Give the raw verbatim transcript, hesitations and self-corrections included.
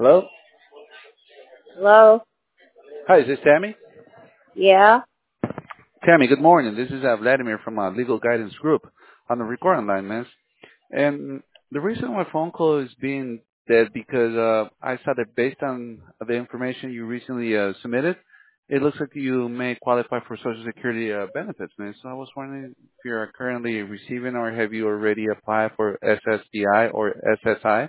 Hello? Hello? Hi, is this Tammy? Yeah? Tammy, good morning. This is uh, Vladimir from uh, Legal Guidance Group on the recording line, miss. And the reason my phone call is being that because uh, I saw that based on the information you recently uh, submitted, it looks like you may qualify for Social Security uh, benefits, miss. So I was wondering if you're currently receiving or have you already applied for S S D I or S S I?